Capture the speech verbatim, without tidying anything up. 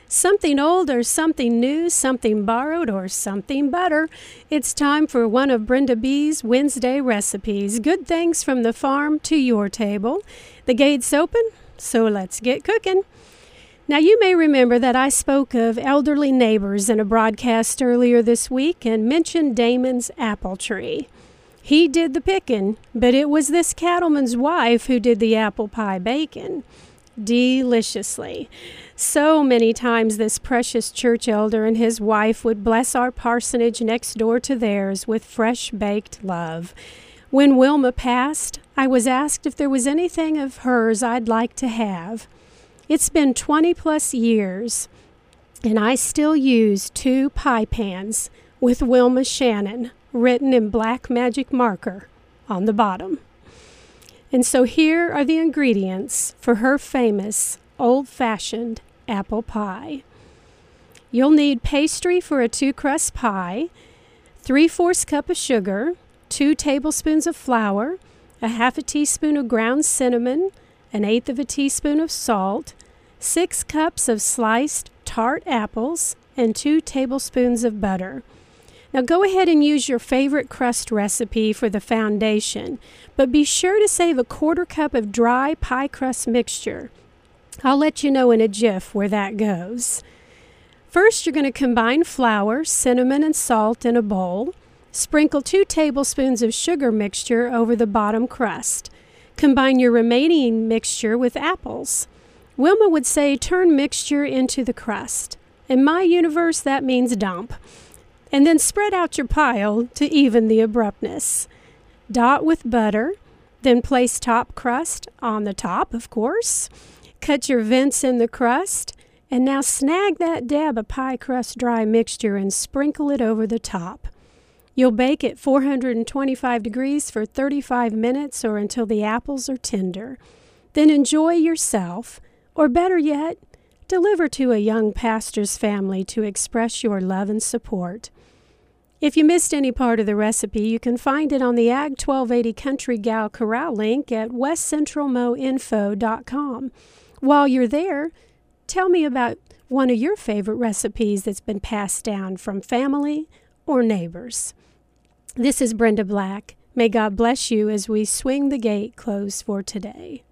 Something old or something new, something borrowed or something better. It's time for one of Brenda B's Wednesday recipes. Good things from the farm to your table. The gate's open, so let's get cooking. Now, you may remember that I spoke of elderly neighbors in a broadcast earlier this week and mentioned Damon's apple tree. He did the picking, but it was this cattleman's wife who did the apple pie baking. Deliciously. So many times this precious church elder and his wife would bless our parsonage next door to theirs with fresh baked love. When Wilma passed, I was asked if there was anything of hers I'd like to have. It's been twenty plus years, and I still use two pie pans with Wilma Shannon written in black magic marker on the bottom. And so here are the ingredients for her famous old-fashioned apple pie. You'll need pastry for a two-crust pie, three-fourths cup of sugar, two tablespoons of flour, a half a teaspoon of ground cinnamon, an eighth of a teaspoon of salt, six cups of sliced tart apples, and two tablespoons of butter. Now go ahead and use your favorite crust recipe for the foundation, but be sure to save a quarter cup of dry pie crust mixture. I'll let you know in a jiff where that goes. First, you're going to combine flour, cinnamon, and salt in a bowl. Sprinkle two tablespoons of sugar mixture over the bottom crust. Combine your remaining mixture with apples. Wilma would say turn mixture into the crust. In my universe, that means dump. And then spread out your pile to even the abruptness. Dot with butter, then place top crust on the top, of course. Cut your vents in the crust, and now snag that dab of pie crust dry mixture and sprinkle it over the top. You'll bake at four hundred twenty-five degrees for thirty-five minutes or until the apples are tender. Then enjoy yourself, or better yet, deliver to a young pastor's family to express your love and support. If you missed any part of the recipe, you can find it on the Ag twelve eighty Country Gal Corral link at west central mo info dot com. While you're there, tell me about one of your favorite recipes that's been passed down from family or neighbors. This is Brenda Black. May God bless you as we swing the gate closed for today.